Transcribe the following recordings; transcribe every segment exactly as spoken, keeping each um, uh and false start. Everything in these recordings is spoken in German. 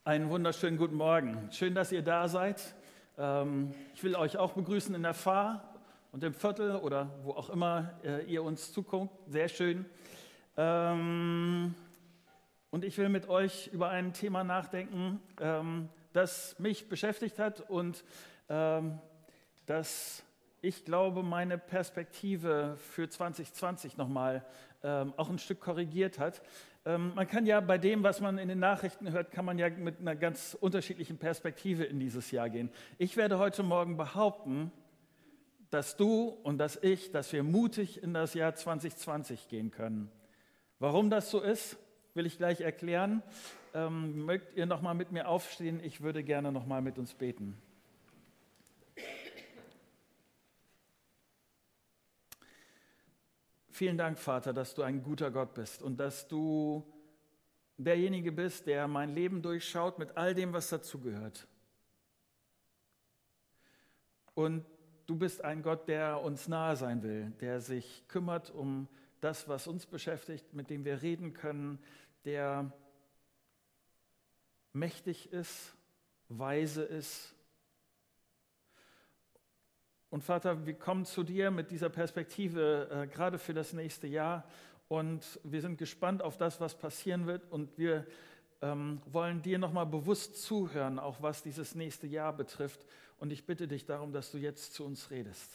Einen wunderschönen guten Morgen. Schön, dass ihr da seid. Ähm, ich will euch auch begrüßen in der Fahr und im Viertel oder wo auch immer äh, ihr uns zuguckt. Sehr schön. Ähm, und ich will mit euch über ein Thema nachdenken, ähm, das mich beschäftigt hat und ähm, das, ich glaube, meine Perspektive für zwanzig zwanzig nochmal ähm, auch ein Stück korrigiert hat. Ähm, man kann ja bei dem, was man in den Nachrichten hört, kann man ja mit einer ganz unterschiedlichen Perspektive in dieses Jahr gehen. Ich werde heute Morgen behaupten, dass du und dass ich, dass wir mutig in das Jahr zwanzig zwanzig gehen können. Warum das so ist, will ich gleich erklären. Ähm, mögt ihr nochmal mit mir aufstehen? Ich würde gerne nochmal mit uns beten. Vielen Dank, Vater, dass du ein guter Gott bist und dass du derjenige bist, der mein Leben durchschaut mit all dem, was dazugehört. Und du bist ein Gott, der uns nahe sein will, der sich kümmert um das, was uns beschäftigt, mit dem wir reden können, der mächtig ist, weise ist. Und Vater, wir kommen zu dir mit dieser Perspektive, äh, gerade für das nächste Jahr. Und wir sind gespannt auf das, was passieren wird. Und wir ähm, wollen dir nochmal bewusst zuhören, auch was dieses nächste Jahr betrifft. Und ich bitte dich darum, dass du jetzt zu uns redest.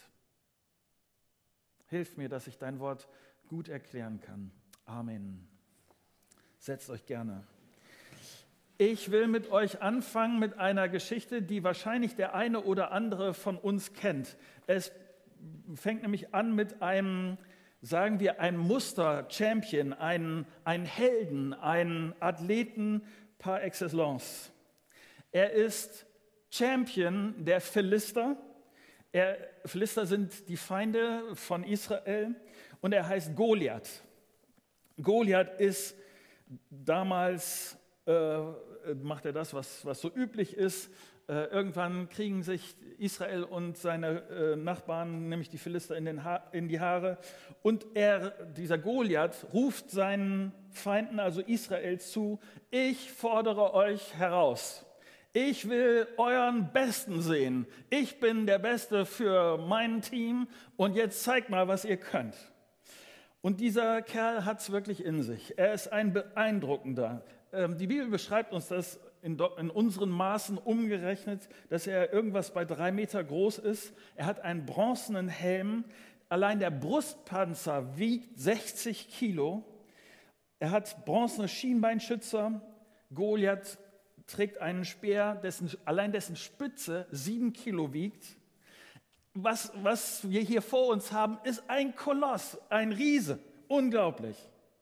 Hilf mir, dass ich dein Wort gut erklären kann. Amen. Setzt euch gerne. Ich will mit euch anfangen mit einer Geschichte, die wahrscheinlich der eine oder andere von uns kennt. Es fängt nämlich an mit einem, sagen wir, einem Muster-Champion, einem, einem Helden, einem Athleten par excellence. Er ist Champion der Philister. Er, Philister sind die Feinde von Israel und er heißt Goliath. Goliath ist damals... Äh, macht er das, was, was so üblich ist. Äh, irgendwann kriegen sich Israel und seine äh, Nachbarn, nämlich die Philister, in, den ha- in die Haare. Und er, dieser Goliath, ruft seinen Feinden, also Israel, zu: Ich fordere euch heraus. Ich will euren Besten sehen. Ich bin der Beste für mein Team und jetzt zeigt mal, was ihr könnt. Und dieser Kerl hat es wirklich in sich. Er ist ein beeindruckender. Die Bibel beschreibt uns das in, in unseren Maßen umgerechnet, dass er irgendwas bei drei Meter groß ist. Er hat einen bronzenen Helm. Allein der Brustpanzer wiegt sechzig Kilo. Er hat bronzene Schienbeinschützer. Goliath trägt einen Speer, dessen, allein dessen Spitze sieben Kilo wiegt. Was, was wir hier vor uns haben, ist ein Koloss, ein Riese. Unglaublich.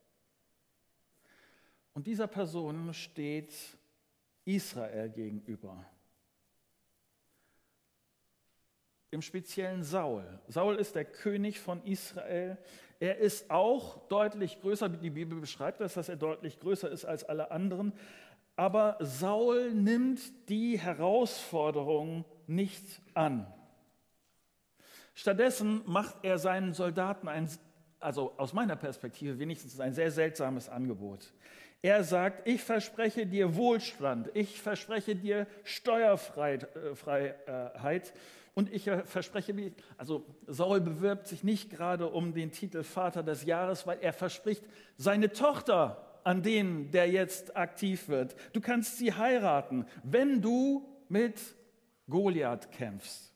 Und dieser Person steht Israel gegenüber. Im Speziellen Saul. Saul ist der König von Israel. Er ist auch deutlich größer, die Bibel beschreibt das, dass er deutlich größer ist als alle anderen. Aber Saul nimmt die Herausforderung nicht an. Stattdessen macht er seinen Soldaten ein, also aus meiner Perspektive wenigstens ein sehr seltsames Angebot. Er sagt: Ich verspreche dir Wohlstand, ich verspreche dir Steuerfreiheit und ich verspreche mir, also Saul bewirbt sich nicht gerade um den Titel Vater des Jahres, weil er verspricht seine Tochter an den, der jetzt aktiv wird. Du kannst sie heiraten, wenn du mit Goliath kämpfst.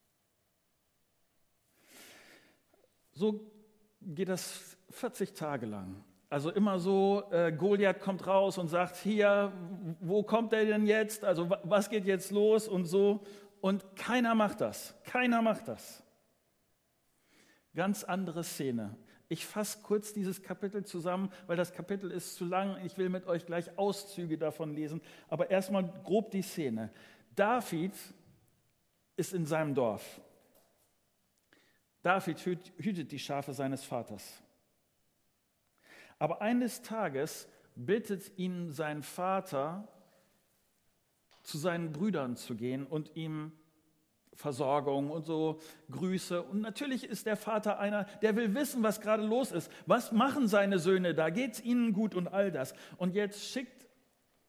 So geht das vierzig Tage lang. Also immer so, äh, Goliath kommt raus und sagt: Hier, wo kommt er denn jetzt? Also was geht jetzt los und so. Und keiner macht das. Keiner macht das. Ganz andere Szene. Ich fasse kurz dieses Kapitel zusammen, weil das Kapitel ist zu lang. Ich will mit euch gleich Auszüge davon lesen. Aber erstmal grob die Szene. David ist in seinem Dorf. David hütet die Schafe seines Vaters. Aber eines Tages bittet ihn sein Vater, zu seinen Brüdern zu gehen und ihm Versorgung und so Grüße. Und natürlich ist der Vater einer, der will wissen, was gerade los ist. Was machen seine Söhne da? Geht es ihnen gut und all das? Und jetzt schickt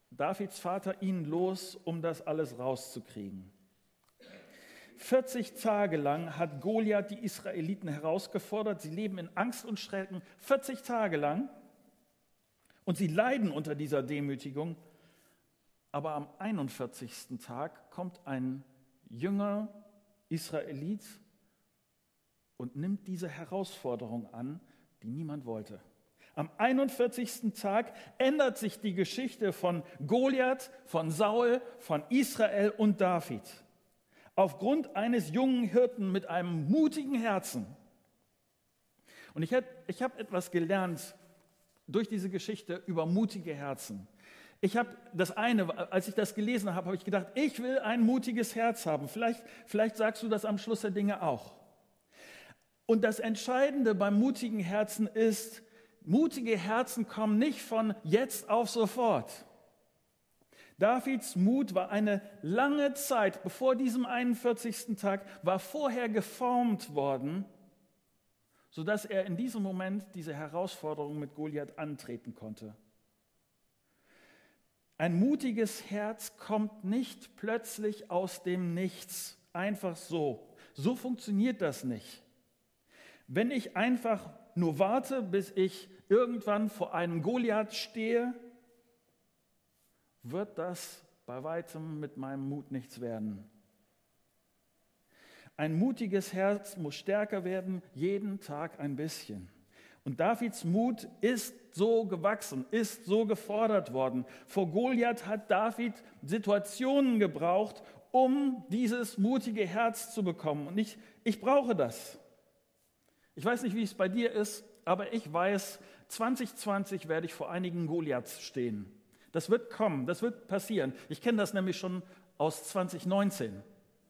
Davids Vater ihn los, um das alles rauszukriegen. vierzig Tage lang hat Goliath die Israeliten herausgefordert. Sie leben in Angst und Schrecken vierzig Tage lang und sie leiden unter dieser Demütigung. Aber am einundvierzigsten Tag kommt ein jünger Israelit und nimmt diese Herausforderung an, die niemand wollte. Am einundvierzigsten Tag ändert sich die Geschichte von Goliath, von Saul, von Israel und David. Aufgrund eines jungen Hirten mit einem mutigen Herzen. Und ich, ich habe etwas gelernt durch diese Geschichte über mutige Herzen. Ich habe das eine, als ich das gelesen habe, habe ich gedacht, ich will ein mutiges Herz haben. Vielleicht, vielleicht sagst du das am Schluss der Dinge auch. Und das Entscheidende beim mutigen Herzen ist, mutige Herzen kommen nicht von jetzt auf sofort. Davids Mut war eine lange Zeit, bevor diesem einundvierzigsten Tag, war vorher geformt worden, sodass er in diesem Moment diese Herausforderung mit Goliath antreten konnte. Ein mutiges Herz kommt nicht plötzlich aus dem Nichts, einfach so. So funktioniert das nicht. Wenn ich einfach nur warte, bis ich irgendwann vor einem Goliath stehe, wird das bei weitem mit meinem Mut nichts werden. Ein mutiges Herz muss stärker werden, jeden Tag ein bisschen. Und Davids Mut ist so gewachsen, ist so gefordert worden. Vor Goliath hat David Situationen gebraucht, um dieses mutige Herz zu bekommen. Und ich, ich brauche das. Ich weiß nicht, wie es bei dir ist, aber ich weiß, zwanzig zwanzig werde ich vor einigen Goliaths stehen. Das wird kommen, das wird passieren. Ich kenne das nämlich schon aus zwanzig neunzehn.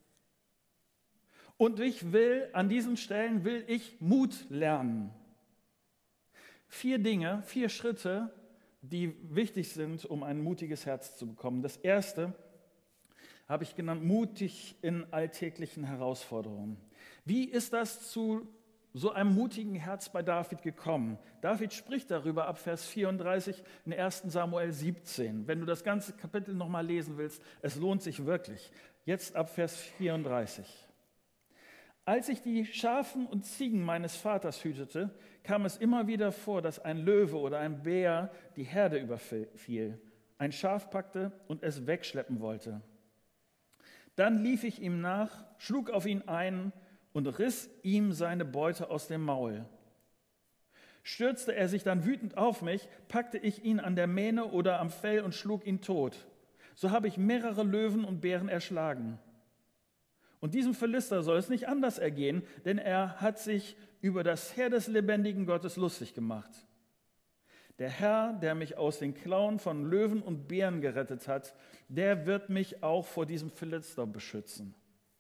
Und ich will, an diesen Stellen will ich Mut lernen. Vier Dinge, vier Schritte, die wichtig sind, um ein mutiges Herz zu bekommen. Das erste habe ich genannt, mutig in alltäglichen Herausforderungen. Wie ist das zu so einem mutigen Herz bei David gekommen? David spricht darüber ab Vers vierunddreißig in ersten Samuel siebzehn. Wenn du das ganze Kapitel nochmal lesen willst, es lohnt sich wirklich. Jetzt ab Vers vierunddreißig. Als ich die Schafen und Ziegen meines Vaters hütete, kam es immer wieder vor, dass ein Löwe oder ein Bär die Herde überfiel, ein Schaf packte und es wegschleppen wollte. Dann lief ich ihm nach, schlug auf ihn ein und riss ihm seine Beute aus dem Maul. Stürzte er sich dann wütend auf mich, packte ich ihn an der Mähne oder am Fell und schlug ihn tot. So habe ich mehrere Löwen und Bären erschlagen. Und diesem Philister soll es nicht anders ergehen, denn er hat sich über das Heer des lebendigen Gottes lustig gemacht. Der Herr, der mich aus den Klauen von Löwen und Bären gerettet hat, der wird mich auch vor diesem Philister beschützen.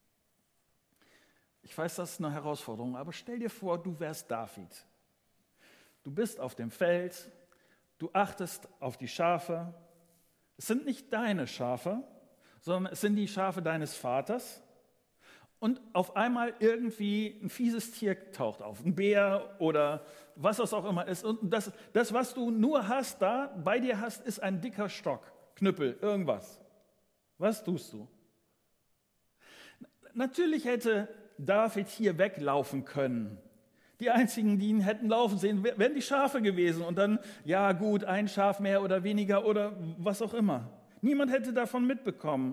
Ich weiß, das ist eine Herausforderung, aber stell dir vor, du wärst David. Du bist auf dem Feld, du achtest auf die Schafe. Es sind nicht deine Schafe, sondern es sind die Schafe deines Vaters. Und auf einmal irgendwie ein fieses Tier taucht auf, ein Bär oder was das auch immer ist. Und das, das, was du nur hast da, bei dir hast, ist ein dicker Stock, Knüppel, irgendwas. Was tust du? Natürlich hätte David hier weglaufen können. Die einzigen, die ihn hätten laufen sehen, wären die Schafe gewesen. Und dann, ja gut, ein Schaf mehr oder weniger oder was auch immer. Niemand hätte davon mitbekommen.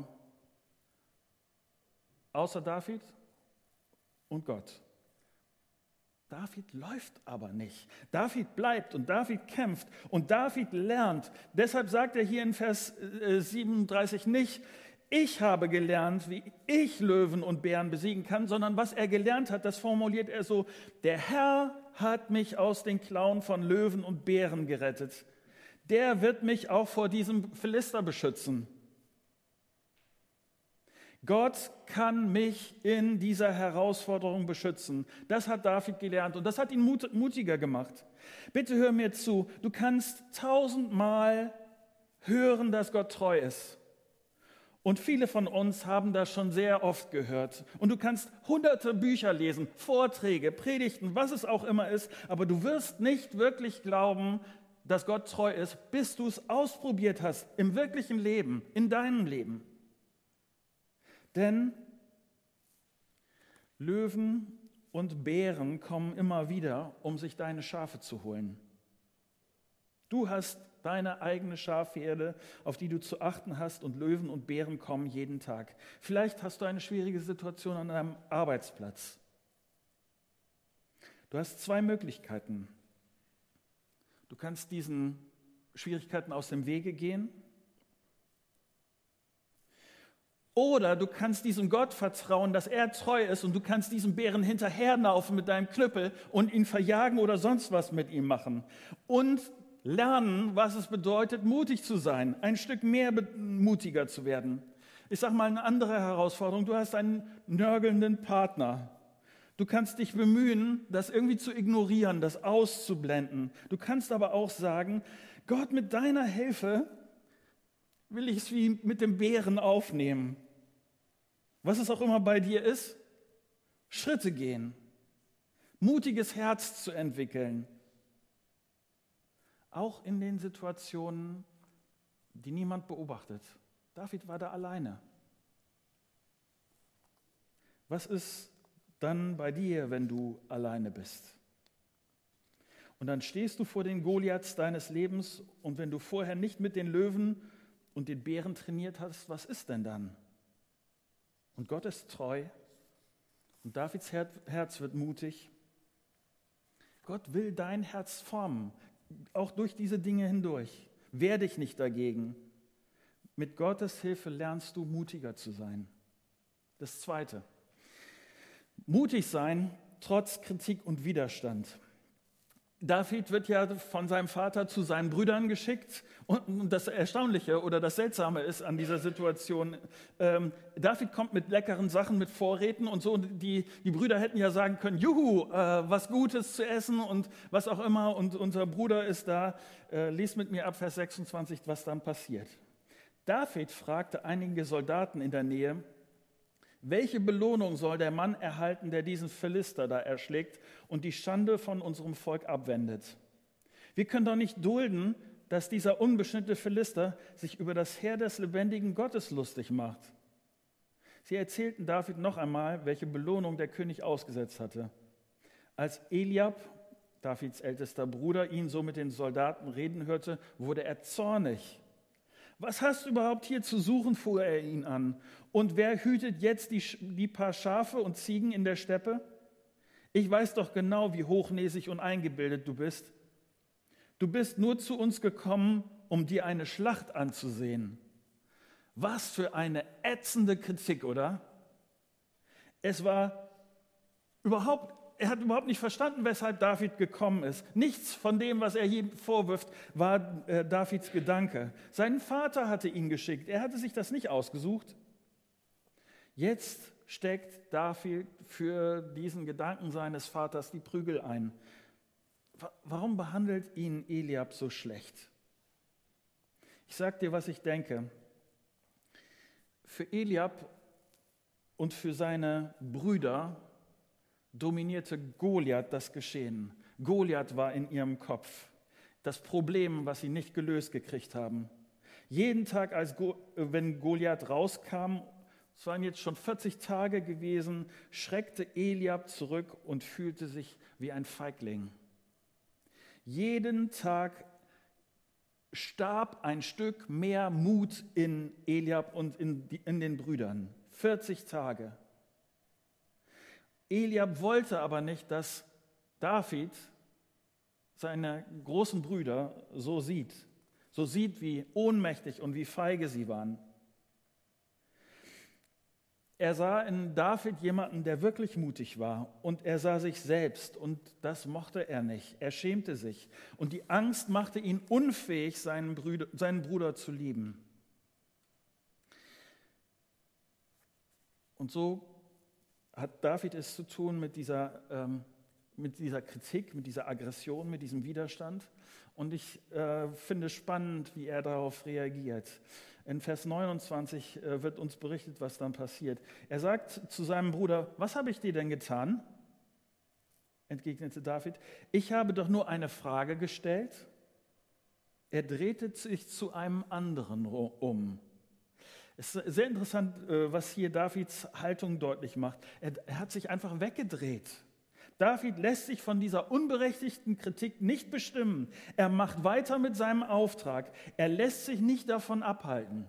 Außer David und Gott. David läuft aber nicht. David bleibt und David kämpft und David lernt. Deshalb sagt er hier in Vers siebenunddreißig nicht, ich habe gelernt, wie ich Löwen und Bären besiegen kann, sondern was er gelernt hat, das formuliert er so, der Herr hat mich aus den Klauen von Löwen und Bären gerettet. Der wird mich auch vor diesem Philister beschützen. Gott kann mich in dieser Herausforderung beschützen. Das hat David gelernt und das hat ihn mut, mutiger gemacht. Bitte hör mir zu, du kannst tausendmal hören, dass Gott treu ist. Und viele von uns haben das schon sehr oft gehört. Und du kannst hunderte Bücher lesen, Vorträge, Predigten, was es auch immer ist, aber du wirst nicht wirklich glauben, dass Gott treu ist, bis du es ausprobiert hast im wirklichen Leben, in deinem Leben. Denn Löwen und Bären kommen immer wieder, um sich deine Schafe zu holen. Du hast deine eigene Schafherde, auf die du zu achten hast, und Löwen und Bären kommen jeden Tag. Vielleicht hast du eine schwierige Situation an deinem Arbeitsplatz. Du hast zwei Möglichkeiten. Du kannst diesen Schwierigkeiten aus dem Wege gehen, oder du kannst diesem Gott vertrauen, dass er treu ist, und du kannst diesem Bären hinterherlaufen mit deinem Knüppel und ihn verjagen oder sonst was mit ihm machen und lernen, was es bedeutet, mutig zu sein, ein Stück mehr mutiger zu werden. Ich sage mal eine andere Herausforderung. Du hast einen nörgelnden Partner. Du kannst dich bemühen, das irgendwie zu ignorieren, das auszublenden. Du kannst aber auch sagen, Gott, mit deiner Hilfe will ich es wie mit dem Bären aufnehmen. Was es auch immer bei dir ist, Schritte gehen, mutiges Herz zu entwickeln. Auch in den Situationen, die niemand beobachtet. David war da alleine. Was ist dann bei dir, wenn du alleine bist? Und dann stehst du vor den Goliaths deines Lebens, und wenn du vorher nicht mit den Löwen und den Bären trainiert hast, was ist denn dann? Und Gott ist treu und Davids Herz wird mutig. Gott will dein Herz formen, auch durch diese Dinge hindurch. Wehr dich nicht dagegen. Mit Gottes Hilfe lernst du, mutiger zu sein. Das Zweite. Mutig sein, trotz Kritik und Widerstand. David wird ja von seinem Vater zu seinen Brüdern geschickt. Und das Erstaunliche oder das Seltsame ist an dieser Situation, ähm, David kommt mit leckeren Sachen, mit Vorräten und so. Und die, die Brüder hätten ja sagen können, juhu, äh, was Gutes zu essen und was auch immer. Und unser Bruder ist da. Äh, lies mit mir ab Vers sechsundzwanzig, was dann passiert. David fragte einige Soldaten in der Nähe, welche Belohnung soll der Mann erhalten, der diesen Philister da erschlägt und die Schande von unserem Volk abwendet? Wir können doch nicht dulden, dass dieser unbeschnittene Philister sich über das Heer des lebendigen Gottes lustig macht. Sie erzählten David noch einmal, welche Belohnung der König ausgesetzt hatte. Als Eliab, Davids ältester Bruder, ihn so mit den Soldaten reden hörte, wurde er zornig. Was hast du überhaupt hier zu suchen, fuhr er ihn an. Und wer hütet jetzt die, die paar Schafe und Ziegen in der Steppe? Ich weiß doch genau, wie hochnäsig und eingebildet du bist. Du bist nur zu uns gekommen, um dir eine Schlacht anzusehen. Was für eine ätzende Kritik, oder? Es war überhaupt, er hat überhaupt nicht verstanden, weshalb David gekommen ist. Nichts von dem, was er hier vorwirft, war äh, Davids Gedanke. Sein Vater hatte ihn geschickt. Er hatte sich das nicht ausgesucht. Jetzt steckt David für diesen Gedanken seines Vaters die Prügel ein. Warum behandelt ihn Eliab so schlecht? Ich sage dir, was ich denke. Für Eliab und für seine Brüder dominierte Goliath das Geschehen. Goliath war in ihrem Kopf. Das Problem, was sie nicht gelöst gekriegt haben. Jeden Tag, als Go- wenn Goliath rauskam, es waren jetzt schon vierzig Tage gewesen, schreckte Eliab zurück und fühlte sich wie ein Feigling. Jeden Tag starb ein Stück mehr Mut in Eliab und in, die, in den Brüdern. vierzig Tage. Eliab wollte aber nicht, dass David seine großen Brüder so sieht. So sieht, wie ohnmächtig und wie feige sie waren. Er sah in David jemanden, der wirklich mutig war, und er sah sich selbst, und das mochte er nicht. Er schämte sich, und die Angst machte ihn unfähig, seinen Bruder, seinen Bruder zu lieben. Und so hat David es zu tun mit dieser, ähm, mit dieser Kritik, mit dieser Aggression, mit diesem Widerstand. Und ich äh, finde spannend, wie er darauf reagiert. In Vers neunundzwanzig äh, wird uns berichtet, was dann passiert. Er sagt zu seinem Bruder, was habe ich dir denn getan? Entgegnete David, ich habe doch nur eine Frage gestellt. er drehte sich zu einem anderen um. Es ist sehr interessant, was hier Davids Haltung deutlich macht. Er, er hat sich einfach weggedreht. David lässt sich von dieser unberechtigten Kritik nicht bestimmen. Er macht weiter mit seinem Auftrag. Er lässt sich nicht davon abhalten.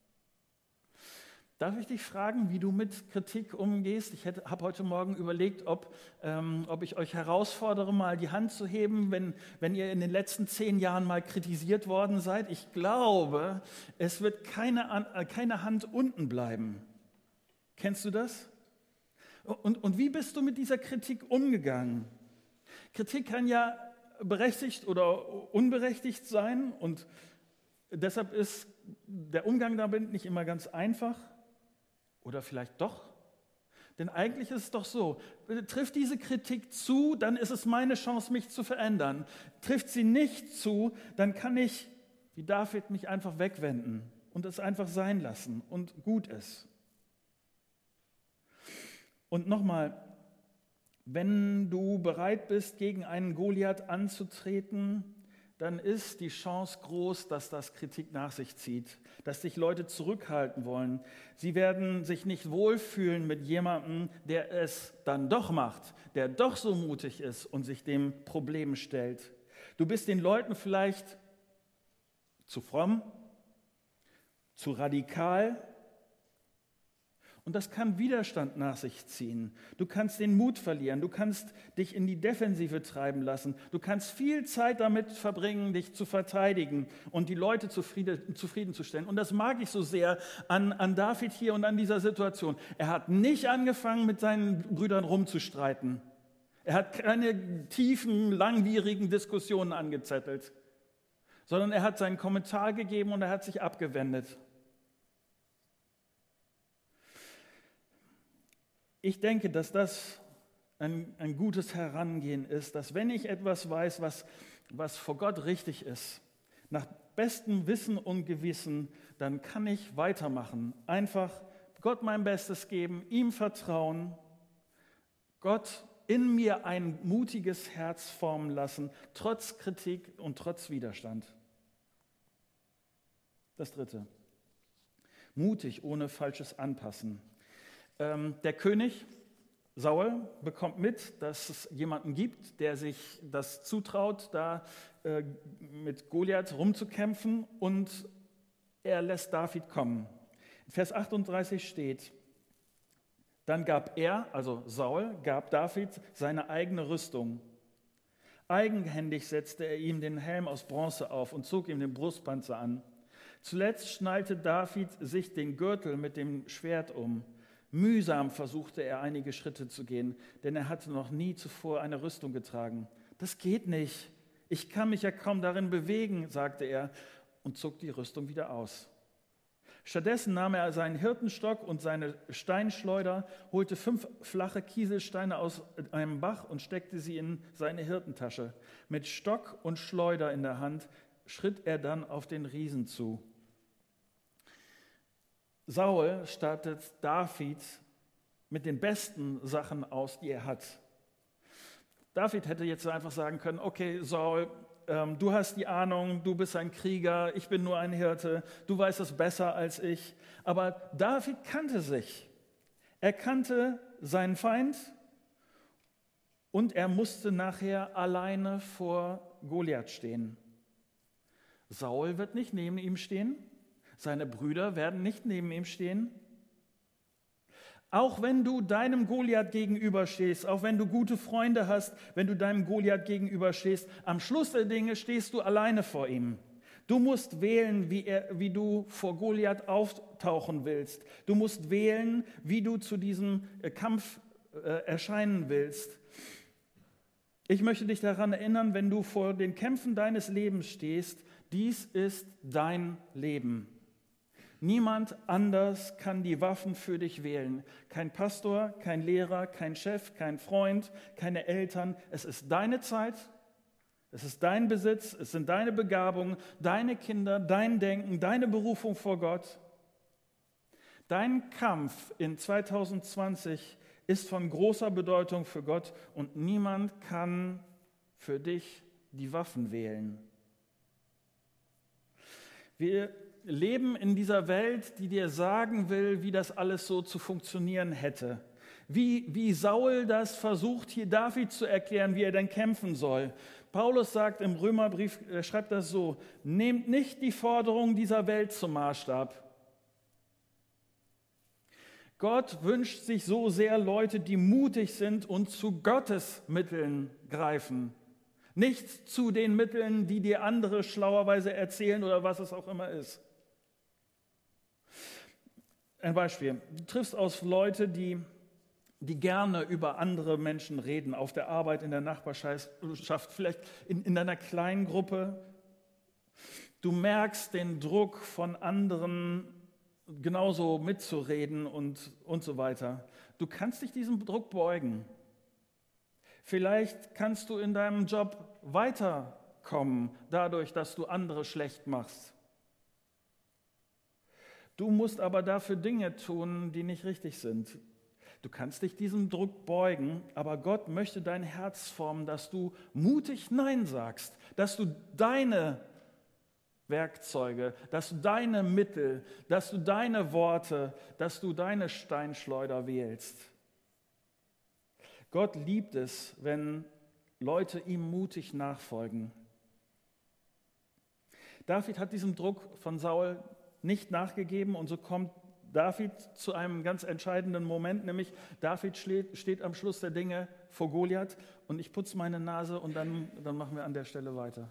Darf ich dich fragen, wie du mit Kritik umgehst? Ich habe heute Morgen überlegt, ob, ähm, ob ich euch herausfordere, mal die Hand zu heben, wenn, wenn ihr in den letzten zehn Jahren mal kritisiert worden seid. Ich glaube, es wird keine, keine Hand unten bleiben. Kennst du das? Und, und wie bist du mit dieser Kritik umgegangen? Kritik kann ja berechtigt oder unberechtigt sein und deshalb ist der Umgang damit nicht immer ganz einfach. Oder vielleicht doch? Denn eigentlich ist es doch so, trifft diese Kritik zu, dann ist es meine Chance, mich zu verändern. Trifft sie nicht zu, dann kann ich, wie David, mich einfach wegwenden und es einfach sein lassen und gut ist. Und nochmal, wenn du bereit bist, gegen einen Goliath anzutreten, dann ist die Chance groß, dass das Kritik nach sich zieht, dass sich Leute zurückhalten wollen. Sie werden sich nicht wohlfühlen mit jemandem, der es dann doch macht, der doch so mutig ist und sich dem Problem stellt. Du bist den Leuten vielleicht zu fromm, zu radikal. Und das kann Widerstand nach sich ziehen. Du kannst den Mut verlieren, du kannst dich in die Defensive treiben lassen, du kannst viel Zeit damit verbringen, dich zu verteidigen und die Leute zufrieden, zufriedenzustellen. Und das mag ich so sehr an, an David hier und an dieser Situation. Er hat nicht angefangen, mit seinen Brüdern rumzustreiten. Er hat keine tiefen, langwierigen Diskussionen angezettelt, sondern er hat seinen Kommentar gegeben und er hat sich abgewendet. Ich denke, dass das ein, ein gutes Herangehen ist, dass wenn ich etwas weiß, was, was vor Gott richtig ist, nach bestem Wissen und Gewissen, dann kann ich weitermachen. Einfach Gott mein Bestes geben, ihm vertrauen, Gott in mir ein mutiges Herz formen lassen, trotz Kritik und trotz Widerstand. Das Dritte, mutig ohne falsches Anpassen. Der König Saul bekommt mit, dass es jemanden gibt, der sich das zutraut, da äh, mit Goliath rumzukämpfen, und er lässt David kommen. In Vers achtunddreißig steht: Dann gab er, also Saul, gab David seine eigene Rüstung. Eigenhändig setzte er ihm den Helm aus Bronze auf und zog ihm den Brustpanzer an. Zuletzt schnallte David sich den Gürtel mit dem Schwert um. Mühsam versuchte er, einige Schritte zu gehen, denn er hatte noch nie zuvor eine Rüstung getragen. Das geht nicht. Ich kann mich ja kaum darin bewegen, sagte er und zog die Rüstung wieder aus. Stattdessen nahm er seinen Hirtenstock und seine Steinschleuder, holte fünf flache Kieselsteine aus einem Bach und steckte sie in seine Hirtentasche. Mit Stock und Schleuder in der Hand schritt er dann auf den Riesen zu. Saul stattet David mit den besten Sachen aus, die er hat. David hätte jetzt einfach sagen können: Okay, Saul, ähm, du hast die Ahnung, du bist ein Krieger, ich bin nur ein Hirte, du weißt es besser als ich. Aber David kannte sich. Er kannte seinen Feind und er musste nachher alleine vor Goliath stehen. Saul wird nicht neben ihm stehen. Seine Brüder werden nicht neben ihm stehen. Auch wenn du deinem Goliath gegenüberstehst, auch wenn du gute Freunde hast, wenn du deinem Goliath gegenüberstehst, am Schluss der Dinge stehst du alleine vor ihm. Du musst wählen, wie, er, wie du vor Goliath auftauchen willst. Du musst wählen, wie du zu diesem Kampf äh, erscheinen willst. Ich möchte dich daran erinnern, wenn du vor den Kämpfen deines Lebens stehst, dies ist dein Leben. Niemand anders kann die Waffen für dich wählen. Kein Pastor, kein Lehrer, kein Chef, kein Freund, keine Eltern. Es ist deine Zeit, es ist dein Besitz, es sind deine Begabungen, deine Kinder, dein Denken, deine Berufung vor Gott. Dein Kampf in zwanzig zwanzig ist von großer Bedeutung für Gott und niemand kann für dich die Waffen wählen. Wir leben in dieser Welt, die dir sagen will, wie das alles so zu funktionieren hätte. Wie, wie Saul das versucht, hier David zu erklären, wie er denn kämpfen soll. Paulus sagt im Römerbrief, er schreibt das so: Nehmt nicht die Forderungen dieser Welt zum Maßstab. Gott wünscht sich so sehr Leute, die mutig sind und zu Gottes Mitteln greifen. Nicht zu den Mitteln, die dir andere schlauerweise erzählen oder was es auch immer ist. Ein Beispiel. Du triffst auf Leute, die, die gerne über andere Menschen reden, auf der Arbeit, in der Nachbarschaft, vielleicht in, in deiner kleinen Gruppe. Du merkst den Druck von anderen, genauso mitzureden und, und so weiter. Du kannst dich diesem Druck beugen. Vielleicht kannst du in deinem Job weiterkommen, dadurch, dass du andere schlecht machst. Du musst aber dafür Dinge tun, die nicht richtig sind. Du kannst dich diesem Druck beugen, aber Gott möchte dein Herz formen, dass du mutig Nein sagst, dass du deine Werkzeuge, dass du deine Mittel, dass du deine Worte, dass du deine Steinschleuder wählst. Gott liebt es, wenn Leute ihm mutig nachfolgen. David hat diesem Druck von Saul nicht nachgegeben und so kommt David zu einem ganz entscheidenden Moment, nämlich David steht am Schluss der Dinge vor Goliath und ich putze meine Nase und dann, dann machen wir an der Stelle weiter.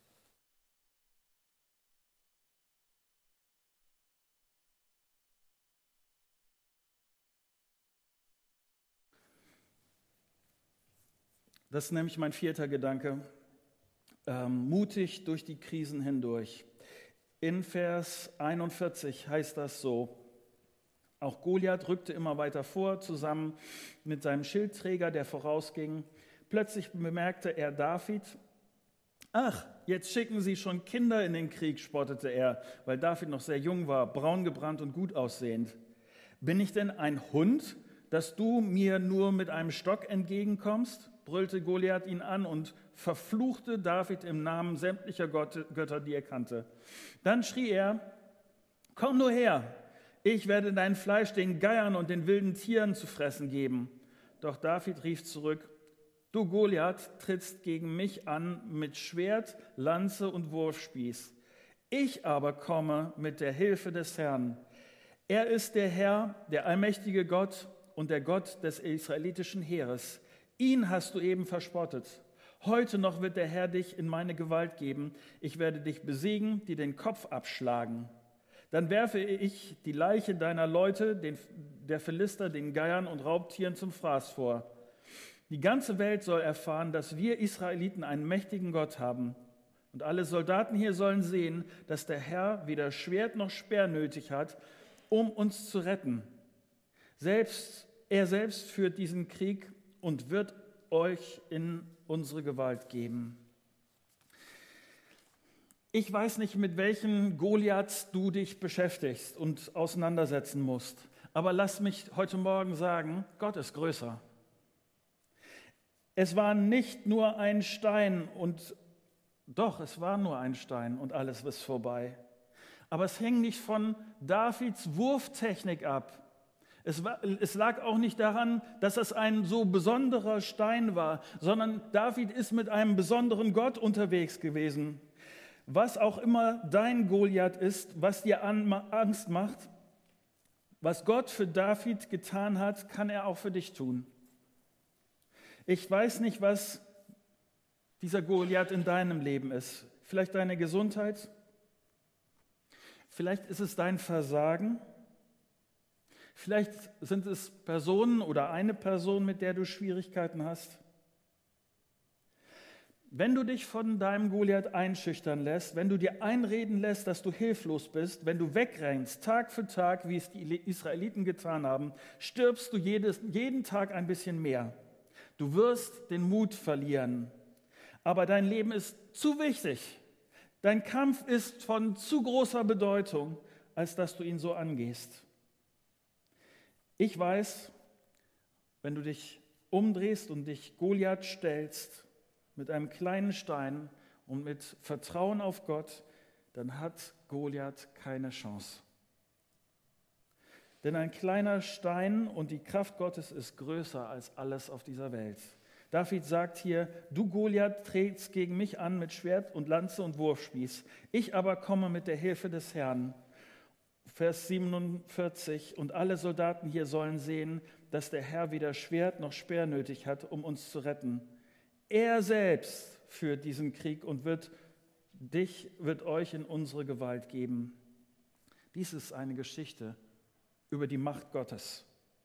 Das ist nämlich mein vierter Gedanke. Ähm, mutig durch die Krisen hindurch. In Vers einundvierzig heißt das so: Auch Goliath rückte immer weiter vor, zusammen mit seinem Schildträger, der vorausging. Plötzlich bemerkte er David. Ach, jetzt schicken sie schon Kinder in den Krieg, spottete er, weil David noch sehr jung war, braun gebrannt und gut aussehend. Bin ich denn ein Hund, dass du mir nur mit einem Stock entgegenkommst? Brüllte Goliath ihn an und verfluchte David im Namen sämtlicher Götter, die er kannte. Dann schrie er: Komm nur her, ich werde dein Fleisch den Geiern und den wilden Tieren zu fressen geben. Doch David rief zurück: Du Goliath trittst gegen mich an mit Schwert, Lanze und Wurfspieß. Ich aber komme mit der Hilfe des Herrn. Er ist der Herr, der allmächtige Gott und der Gott des israelitischen Heeres. Ihn hast du eben verspottet. Heute noch wird der Herr dich in meine Gewalt geben. Ich werde dich besiegen, dir den Kopf abschlagen. Dann werfe ich die Leiche deiner Leute, den, der Philister, den Geiern und Raubtieren zum Fraß vor. Die ganze Welt soll erfahren, dass wir Israeliten einen mächtigen Gott haben. Und alle Soldaten hier sollen sehen, dass der Herr weder Schwert noch Speer nötig hat, um uns zu retten. Selbst, er selbst führt diesen Krieg und wird euch in unsere Gewalt geben. Ich weiß nicht, mit welchen Goliaths du dich beschäftigst und auseinandersetzen musst, aber lass mich heute Morgen sagen, Gott ist größer. Es war nicht nur ein Stein und doch, es war nur ein Stein und alles ist vorbei. Aber es hängt nicht von Davids Wurftechnik ab. Es, war, es lag auch nicht daran, dass es ein so besonderer Stein war, sondern David ist mit einem besonderen Gott unterwegs gewesen. Was auch immer dein Goliath ist, was dir Angst macht, was Gott für David getan hat, kann er auch für dich tun. Ich weiß nicht, was dieser Goliath in deinem Leben ist. Vielleicht deine Gesundheit, vielleicht ist es dein Versagen. Vielleicht sind es Personen oder eine Person, mit der du Schwierigkeiten hast. Wenn du dich von deinem Goliath einschüchtern lässt, wenn du dir einreden lässt, dass du hilflos bist, wenn du wegrennst, Tag für Tag, wie es die Israeliten getan haben, stirbst du jedes, jeden Tag ein bisschen mehr. Du wirst den Mut verlieren. Aber dein Leben ist zu wichtig. Dein Kampf ist von zu großer Bedeutung, als dass du ihn so angehst. Ich weiß, wenn du dich umdrehst und dich Goliath stellst mit einem kleinen Stein und mit Vertrauen auf Gott, dann hat Goliath keine Chance. Denn ein kleiner Stein und die Kraft Gottes ist größer als alles auf dieser Welt. David sagt hier, du Goliath tretst gegen mich an mit Schwert und Lanze und Wurfspieß. Ich aber komme mit der Hilfe des Herrn. Vers siebenundvierzig, und alle Soldaten hier sollen sehen, dass der Herr weder Schwert noch Speer nötig hat, um uns zu retten. Er selbst führt diesen Krieg und wird dich, wird euch in unsere Gewalt geben. Dies ist eine Geschichte über die Macht Gottes.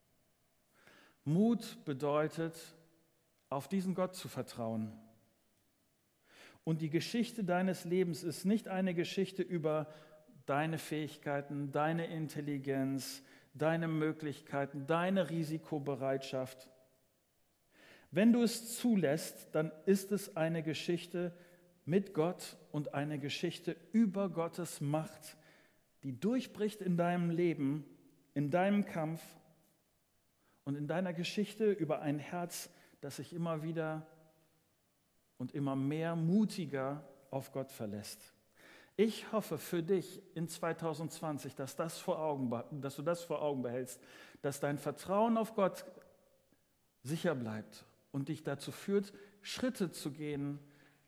Mut bedeutet, auf diesen Gott zu vertrauen. Und die Geschichte deines Lebens ist nicht eine Geschichte über deine Fähigkeiten, deine Intelligenz, deine Möglichkeiten, deine Risikobereitschaft. Wenn du es zulässt, dann ist es eine Geschichte mit Gott und eine Geschichte über Gottes Macht, die durchbricht in deinem Leben, in deinem Kampf und in deiner Geschichte über ein Herz, das sich immer wieder und immer mehr mutiger auf Gott verlässt. Ich hoffe für dich in zwanzig zwanzig, dass, das vor Augen, dass du das vor Augen behältst, dass dein Vertrauen auf Gott sicher bleibt und dich dazu führt, Schritte zu gehen,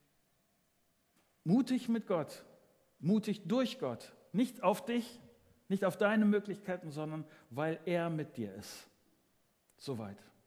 mutig mit Gott, mutig durch Gott, nicht auf dich, nicht auf deine Möglichkeiten, sondern weil er mit dir ist. Soweit.